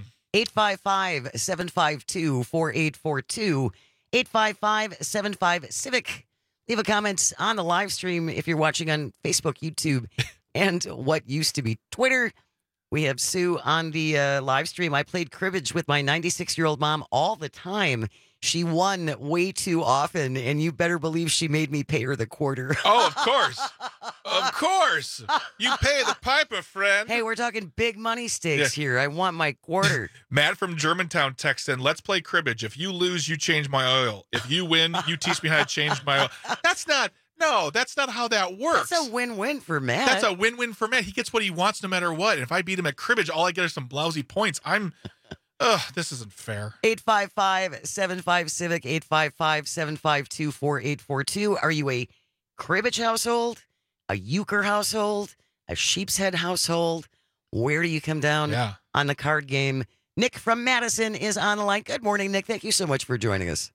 855-752-4842, 855-75-CIVIC. Leave a comment on the live stream if you're watching on Facebook, YouTube, and what used to be Twitter. We have Sue on the live stream. I played cribbage with my 96-year-old mom all the time. She won way too often, and you better believe she made me pay her the quarter. Oh, of course. Of course. You pay the piper, friend. Hey, we're talking big money stakes here. I want my quarter. Matt from Germantown texts in, let's play cribbage. If you lose, you change my oil. If you win, you teach me how to change my oil. That's not how that works. That's a win-win for Matt. That's a win-win for Matt. He gets what he wants no matter what. And if I beat him at cribbage, all I get are some blousy points. This isn't fair. 855-75-CIVIC, 855-752-4842. Are you a cribbage household, a euchre household, a Sheep's Head household? Where do you come down on the card game? Nick from Madison is on the line. Good morning, Nick. Thank you so much for joining us.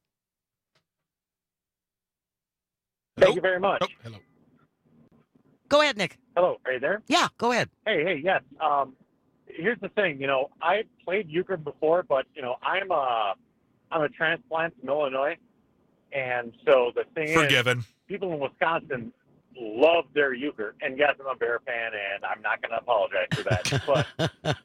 Thank you very much. Oh, hello. Go ahead, Nick. Hello. Are you there? Yeah, go ahead. Hey, yes. Here's the thing. I played euchre before, but I'm a transplant from Illinois, and so the thing is, people in Wisconsin love their euchre. And yes, I'm a Bear fan, and I'm not going to apologize for that.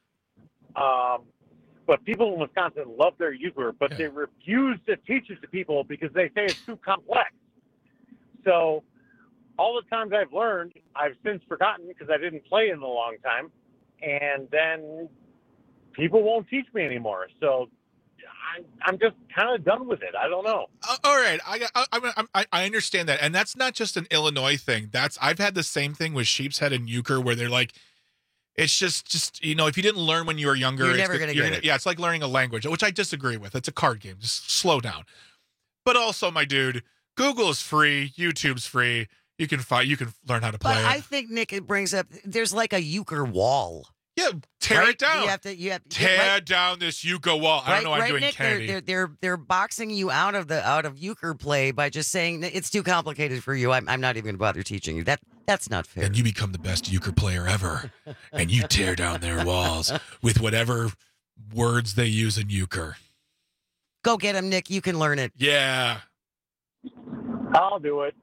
But people in Wisconsin love their euchre, but they refuse to teach it to people because they say it's too complex. So all the times I've learned, I've since forgotten because I didn't play in a long time. And then people won't teach me anymore. So I'm just kind of done with it. I don't know. All right. I understand that. And that's not just an Illinois thing. I've had the same thing with Sheep's Head and euchre where they're like, it's just if you didn't learn when you were younger, you're never going to get it. Yeah, it's like learning a language, which I disagree with. It's a card game. Just slow down. But also, my dude, Google is free. YouTube's free. You can learn how to play it. I think, Nick, it brings up, there's like a euchre wall. Yeah, tear it down. You have to tear down this euchre wall. I don't know why I'm doing Nick, Kennedy. They're boxing you out of euchre play by just saying it's too complicated for you. I'm not even going to bother teaching you. That's not fair. And you become the best euchre player ever, and you tear down their walls with whatever words they use in euchre. Go get him, Nick. You can learn it. Yeah. I'll do it.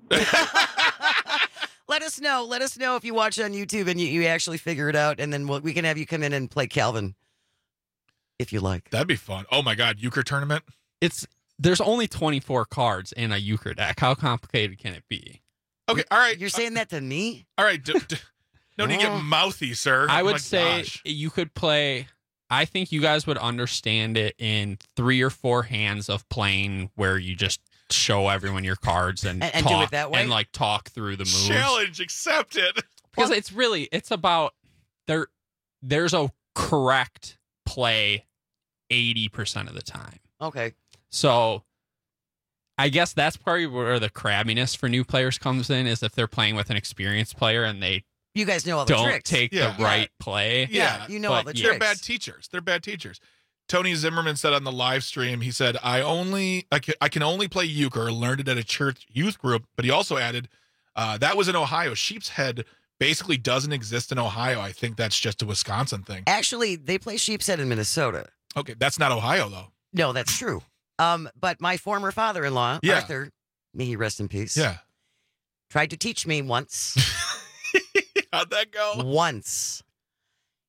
Let us know. Let us know if you watch on YouTube and you actually figure it out, and then we can have you come in and play Calvin, if you like. That'd be fun. Oh my God, euchre tournament. There's only 24 cards in a euchre deck. How complicated can it be? Okay, all right. You're saying that to me? All right. No need to get mouthy, sir. I would say you could play. I think you guys would understand it in 3 or 4 hands of playing where you just show everyone your cards and talk, do it that way? and like talk through the moves. Challenge accepted. Because it's about there's a correct play 80% of the time. Okay. So I guess that's probably where the crabbiness for new players comes in, is if they're playing with an experienced player and you guys know all the don't tricks. take the right play. Yeah, you know all the tricks. They're bad teachers. They're bad teachers. Tony Zimmerman said on the live stream, he said, I can only play euchre, learned it at a church youth group, but he also added, that was in Ohio. Sheep's Head basically doesn't exist in Ohio. I think that's just a Wisconsin thing. Actually, they play Sheep's Head in Minnesota. Okay, that's not Ohio, though. No, that's true. But my former father-in-law, Arthur, may he rest in peace, tried to teach me once. How'd that go? Once.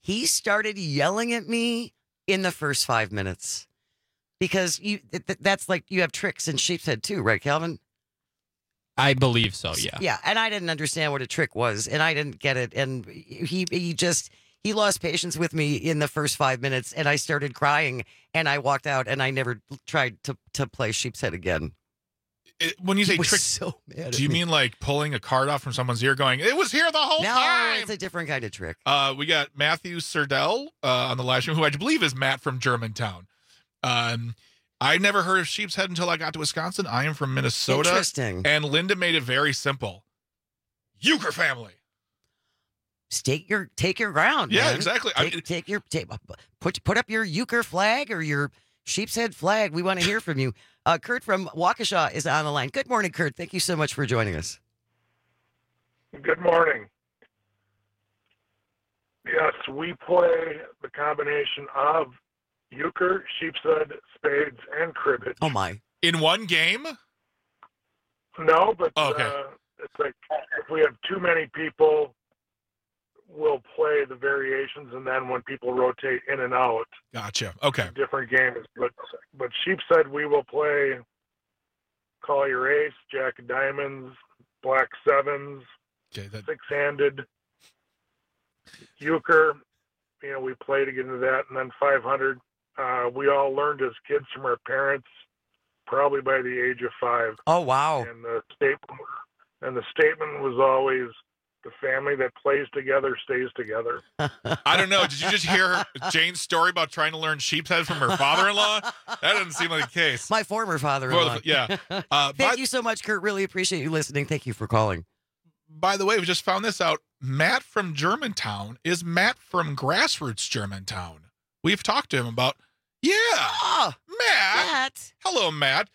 he started yelling at me in the first 5 minutes because that's like you have tricks in Sheepshead too, right, Calvin? I believe so, yeah. Yeah, and I didn't understand what a trick was, and I didn't get it, and he lost patience with me in the first 5 minutes, and I started crying, and I walked out, and I never tried to play Sheepshead again. When you say was trick, so mad at do you me. mean like pulling a card off from someone's ear going, it was here the whole No, time? it's a different kind of trick. We got Matthew Serdell on the live stream, who I believe is Matt from Germantown. I never heard of Sheepshead until I got to Wisconsin. I am from Minnesota. Interesting. And Linda made it very simple. Euchre family. Take your ground. Yeah, man. exactly. Put up your Euchre flag or your Sheepshead flag. We want to hear from you. Kurt from Waukesha is on the line. Good morning, Kurt. Thank you so much for joining us. Good morning. Yes, we play the combination of euchre, sheepshead, spades, and cribbage. Oh my! In one game? No, but okay. It's like if we have too many people, we'll play the variations, and then when people rotate in and out, Gotcha. Okay. different games. But sheepshead, we will play call your ace, jack of diamonds, black sevens, okay, six-handed. Euchre, we play to get into that, and then 500. We all learned as kids from our parents, probably by the age of 5. Oh wow! And the statement was always, "The family that plays together stays together." I don't know. Did you just hear Jane's story about trying to learn sheepshead from her father-in-law? That doesn't seem like the case. My former father-in-law. Yeah. Thank you so much, Kurt. Really appreciate you listening. Thank you for calling. By the way, we just found this out. Matt from Germantown is Matt from Grassroots Germantown. We've talked to him about, Matt. Hello, Matt.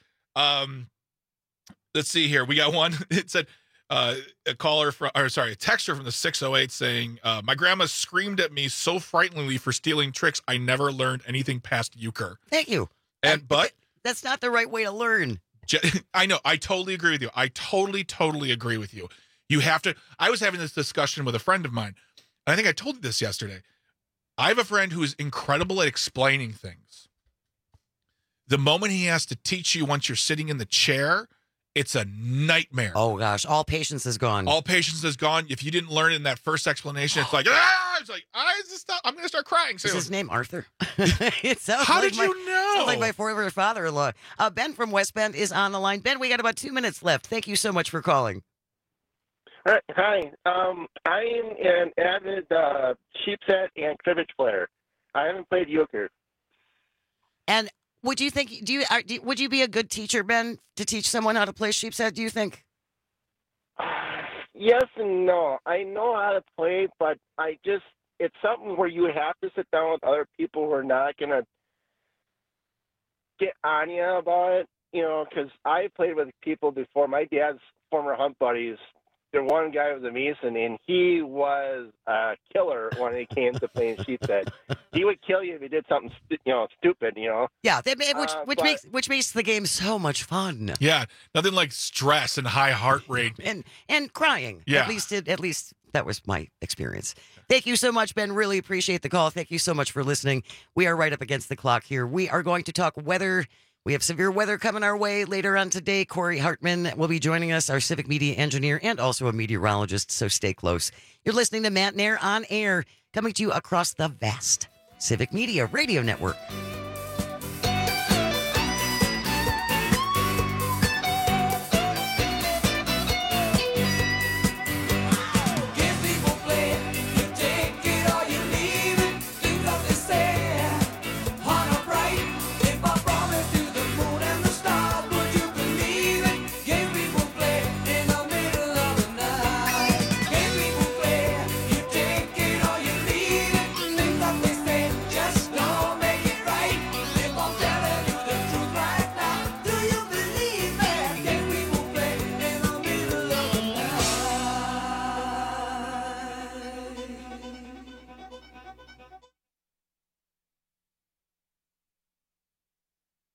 Let's see here. We got one. It said a texter from the 608 saying, my grandma screamed at me so frighteningly for stealing tricks. I never learned anything past euchre. Thank you. But that's not the right way to learn. I know. I totally agree with you. I totally agree with you. You have to. I was having this discussion with a friend of mine. And I think I told you this yesterday. I have a friend who is incredible at explaining things. The moment he has to teach you once you're sitting in the chair, it's a nightmare. Oh gosh, all patience is gone. All patience is gone. If you didn't learn it in that first explanation, it's like, I'm going to start crying soon. Is his name Arthur? It sounds How like did you know? Sounds like my former father-in-law. Ben from West Bend is on the line. Ben, we got about 2 minutes left. Thank you so much for calling. Hi. I am an avid sheepshead and cribbage player. I haven't played euchre. And would you think? Would you be a good teacher, Ben, to teach someone how to play sheepshead? Do you think? Yes and no. I know how to play, but it's something where you have to sit down with other people who are not going to get on you about it, because I played with people before. My dad's former hunt buddies, the one guy was a Mason, and he was a killer when it came to playing sheepshead. He would kill you if you did something, stupid. Yeah, which makes the game so much fun. Yeah, nothing like stress and high heart rate and crying. Yeah, at least that was my experience. Thank you so much, Ben. Really appreciate the call. Thank you so much for listening. We are right up against the clock here. We are going to talk weather. We have severe weather coming our way later on today. Corey Hartman will be joining us, our civic media engineer and also a meteorologist, so stay close. You're listening to Matt Nair on Air, coming to you across the vast Civic Media Radio Network.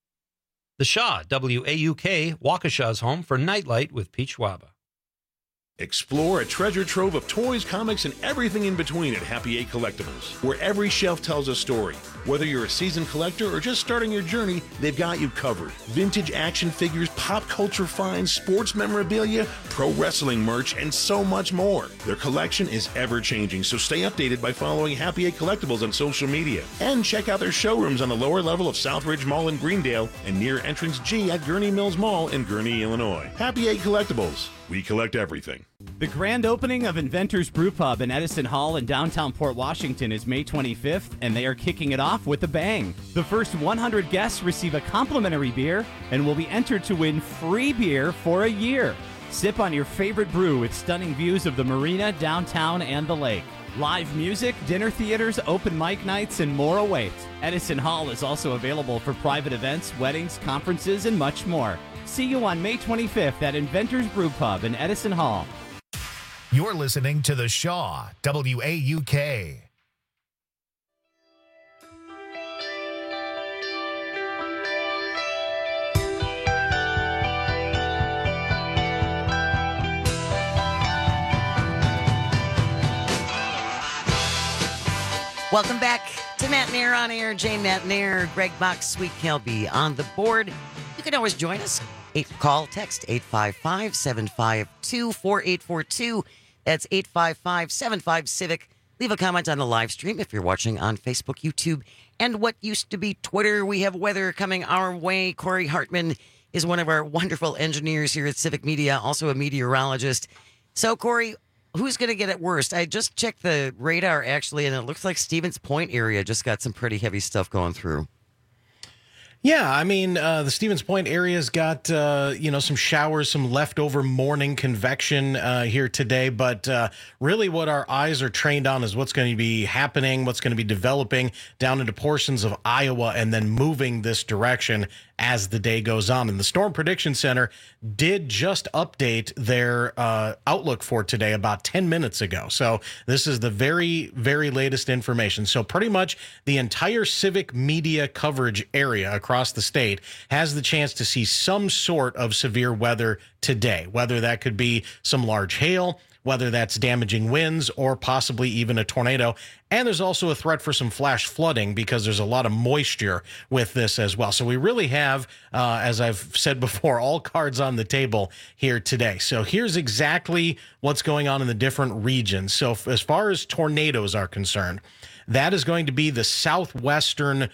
The Shaw, WAUK, Waukesha's home for Nightlight with Pete Schwaba. Explore a treasure trove of toys, comics, and everything in between at Happy Eight Collectibles, where every shelf tells a story. Whether you're a seasoned collector or just starting your journey, they've got you covered. Vintage action figures, pop culture finds, sports memorabilia, pro wrestling merch, and so much more. Their collection is ever-changing, so stay updated by following Happy Eight Collectibles on social media. And check out their showrooms on the lower level of Southridge Mall in Greendale and near Entrance G at Gurney Mills Mall in Gurney, Illinois. Happy Eight Collectibles. We collect everything. The grand opening of Inventors Brew Pub in Edison Hall in downtown Port Washington is May 25th, and they are kicking it off with a bang. The first 100 guests receive a complimentary beer and will be entered to win free beer for a year. Sip on your favorite brew with stunning views of the marina, downtown, and the lake. Live music, dinner theaters, open mic nights, and more await. Edison Hall is also available for private events, weddings, conferences, and much more. See you on May 25th at Inventors Brew Pub in Edison Hall. You're listening to The Shaw, WAUK. Welcome back to Matt and Air on Air. Jane Matt and Air, Greg Box, Sweet Kelby on the board. You can always join us. Call, text 855-752-4842. That's 855-75-CIVIC. Leave a comment on the live stream if you're watching on Facebook, YouTube, and what used to be Twitter. We have weather coming our way. Corey Hartman is one of our wonderful engineers here at Civic Media, also a meteorologist. So, Corey, who's going to get it worst? I just checked the radar, actually, and it looks like Stevens Point area just got some pretty heavy stuff going through. Yeah, I mean, the Stevens Point area's got, some showers, some leftover morning convection here today. But really what our eyes are trained on is what's going to be happening, what's going to be developing down into portions of Iowa and then moving this direction as the day goes on. And the Storm Prediction Center did just update their outlook for today about 10 minutes ago. So this is the very, very latest information. So pretty much the entire Civic Media coverage area across the state has the chance to see some sort of severe weather today, whether that could be some large hail, whether that's damaging winds, or possibly even a tornado. And there's also a threat for some flash flooding because there's a lot of moisture with this as well. So we really have, as I've said before, all cards on the table here today. So here's exactly what's going on in the different regions. So as far as tornadoes are concerned, that is going to be the southwestern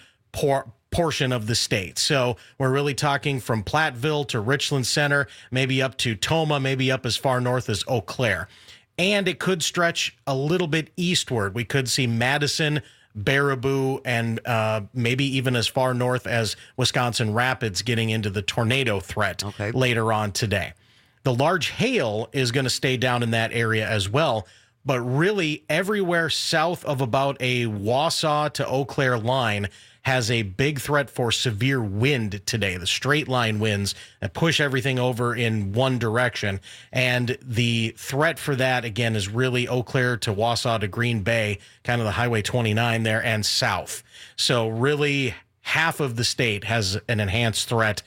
portion of the state. So we're really talking from Platteville to Richland Center, maybe up to Toma, maybe up as far north as Eau Claire. And it could stretch a little bit eastward. We could see Madison, Baraboo, and maybe even as far north as Wisconsin Rapids getting into the tornado threat later on today. The large hail is going to stay down in that area as well. But really everywhere south of about a Wausau to Eau Claire line has a big threat for severe wind today. The straight line winds that push everything over in one direction. And the threat for that, again, is really Eau Claire to Wausau to Green Bay, kind of the Highway 29 there, and south. So really half of the state has an enhanced threat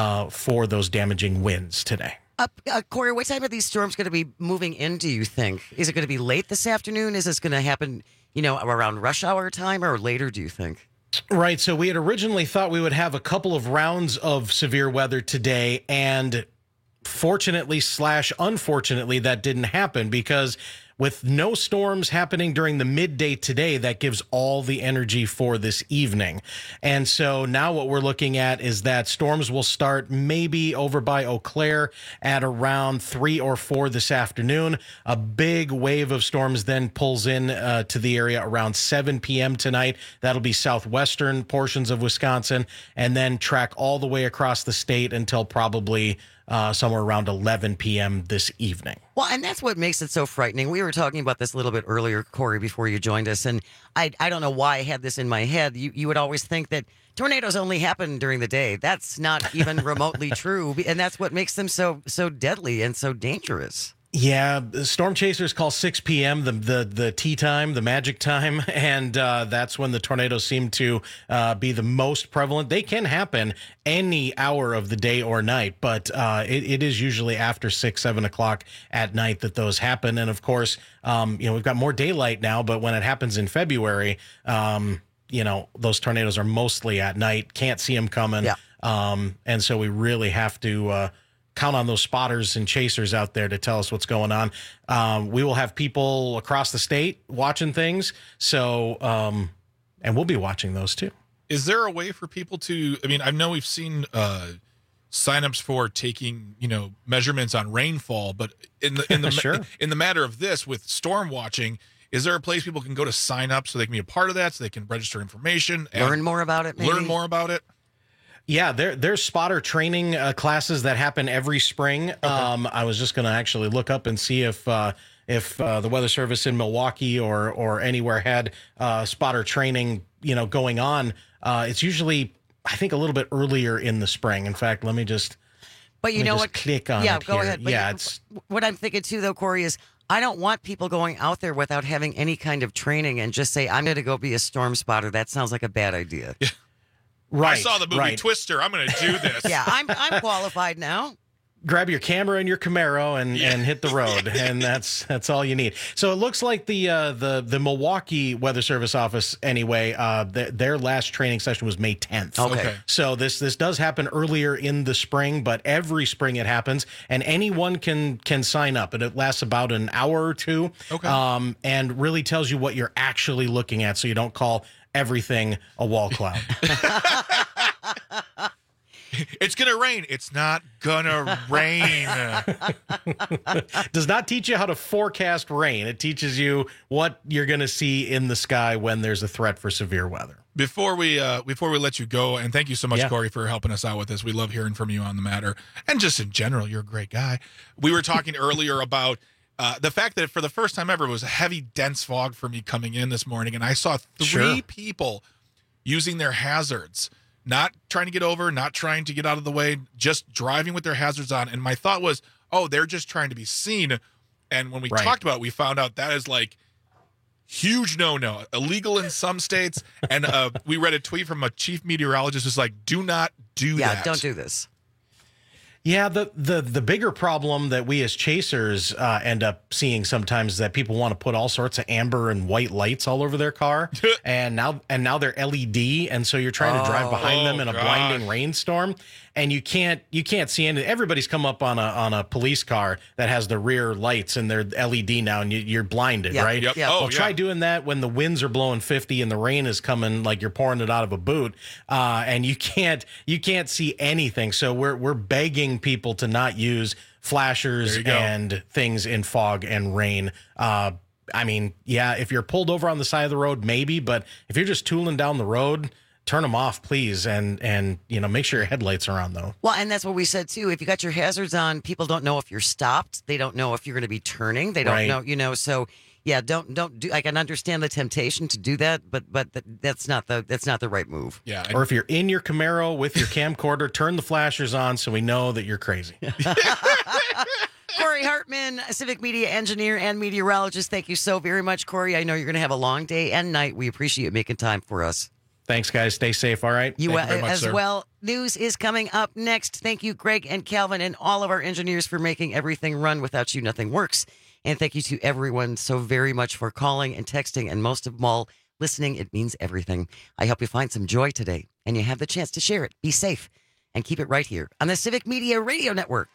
for those damaging winds today. Corey, what time are these storms going to be moving in, do you think? Is it going to be late this afternoon? Is this going to happen, around rush hour time or later, do you think? Right. So we had originally thought we would have a couple of rounds of severe weather today, and fortunately / unfortunately, that didn't happen because with no storms happening during the midday today, that gives all the energy for this evening. And so now what we're looking at is that storms will start maybe over by Eau Claire at around 3 or 4 this afternoon. A big wave of storms then pulls in to the area around 7 p.m. tonight. That'll be southwestern portions of Wisconsin, and then track all the way across the state until probably somewhere around 11 p.m. this evening. Well, and that's what makes it so frightening. We were talking about this a little bit earlier, Corey, before you joined us, and I don't know why I had this in my head. You would always think that tornadoes only happen during the day. That's not even remotely true, and that's what makes them so deadly and so dangerous. Yeah, storm chasers call 6 p.m. the tea time, the magic time, and that's when the tornadoes seem to be the most prevalent. They can happen any hour of the day or night, but it is usually after 6, 7 o'clock at night that those happen. And of course, we've got more daylight now, but when it happens in February, those tornadoes are mostly at night. Can't see them coming, and so we really have to count on those spotters and chasers out there to tell us what's going on. We will have people across the state watching things. So, and we'll be watching those too. Is there a way for people to, I know we've seen signups for taking, measurements on rainfall, but in the Sure. in the matter of this with storm watching, is there a place people can go to sign up so they can be a part of that, so they can register information, and learn more about it? Yeah, there's spotter training classes that happen every spring. Okay. I was just going to actually look up and see if the Weather Service in Milwaukee or anywhere had spotter training, going on. It's usually, I think, a little bit earlier in the spring. In fact, let me just. But you know what? Click on yeah, it go here. ahead. But it's what I'm thinking too, though, Corey, is I don't want people going out there without having any kind of training and just say, I'm going to go be a storm spotter. That sounds like a bad idea. Yeah. Right. I saw the movie Twister. I'm going to do this. Yeah, I'm qualified now. Grab your camera and your Camaro and hit the road, and that's all you need. So it looks like the Milwaukee Weather Service office, anyway, their last training session was May 10th. Okay. So this does happen earlier in the spring, but every spring it happens, and anyone can sign up, and it lasts about an hour or two. Okay. And really tells you what you're actually looking at, so you don't call everything a wall cloud. It's going to rain. It's not going to rain. Does not teach you how to forecast rain. It teaches you what you're going to see in the sky when there's a threat for severe weather. Before we let you go, and thank you so much, Corey, for helping us out with this. We love hearing from you on the matter, and just in general, you're a great guy. We were talking earlier about the fact that for the first time ever, it was a heavy, dense fog for me coming in this morning, and I saw three people using their hazards. Not trying to get over, not trying to get out of the way, just driving with their hazards on. And my thought was, they're just trying to be seen. And when we talked about it, we found out that is like huge no-no, illegal in some states. And we read a tweet from a chief meteorologist who's like, do not do that. Yeah, don't do this. Yeah, the bigger problem that we as chasers end up seeing sometimes is that people want to put all sorts of amber and white lights all over their car, and now they're LED, and so you're trying to drive behind them in a blinding rainstorm, and you can't see anything. Everybody's come up on a police car that has the rear lights and they're LED now, and you're blinded, right? Yep. Well, try doing that when the winds are blowing 50 and the rain is coming like you're pouring it out of a boot, and you can't see anything. So we're begging people to not use flashers and things in fog and rain. If you're pulled over on the side of the road, maybe, but if you're just tooling down the road, turn them off, please, and make sure your headlights are on, though. Well, and that's what we said too. If you got your hazards on, people don't know if you're stopped. They don't know if you're going to be turning. They don't know, So yeah, don't do. I can understand the temptation to do that, but that's not the right move. Yeah. Or if you're in your Camaro with your camcorder, turn the flashers on so we know that you're crazy. Corey Hartman, a civic media engineer and meteorologist. Thank you so very much, Corey. I know you're going to have a long day and night. We appreciate you making time for us. Thanks, guys. Stay safe, all right? You very much, as sir. well. News is coming up next. Thank you, Greg and Calvin, and all of our engineers for making everything run. Without you, nothing works. And thank you to everyone so very much for calling and texting, and most of all, listening. It means everything. I hope you find some joy today, and you have the chance to share it. Be safe, and keep it right here on the Civic Media Radio Network.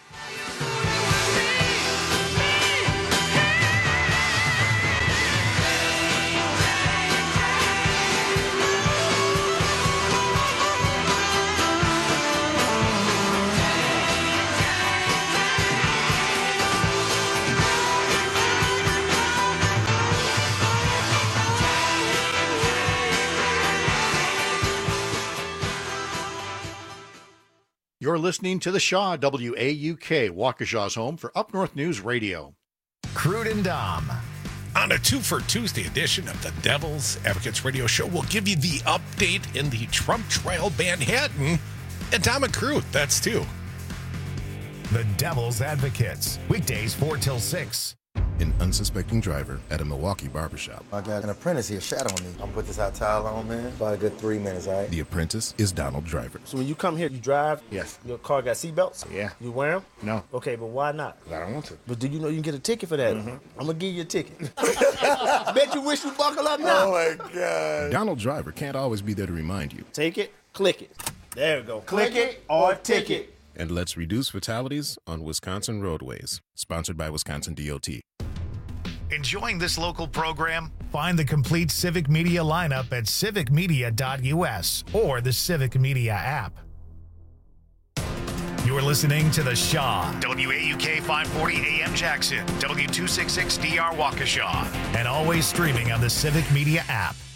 You're listening to the Shaw, WAUK, Waukesha's home for Up North News Radio. Crude and Dom. On a 2 for Tuesday edition of the Devil's Advocates Radio Show, we'll give you the update in the Trump trial Manhattan. And Dom and Crude, that's 2. The Devil's Advocates, weekdays 4 till 6. An unsuspecting driver at a Milwaukee barbershop. I got an apprentice here shadowing me. I'm gonna put this hot towel on, man. About a good 3 minutes, all right? The apprentice is Donald Driver. So when you come here, you drive? Yes. Your car got seatbelts? Yeah. You wear them? No. Okay, but why not? I don't want to. But do you know you can get a ticket for that? I'm gonna give you a ticket. Bet you wish you buckle up now. Oh my God. Donald Driver can't always be there to remind you. Take it, click it. There we go. Click it or ticket. And let's reduce fatalities on Wisconsin roadways. Sponsored by Wisconsin DOT. Enjoying this local program? Find the complete Civic Media lineup at civicmedia.us or the Civic Media app. You're listening to The Shaw, WAUK 540 AM Jackson, W266DR Waukesha, and always streaming on the Civic Media app.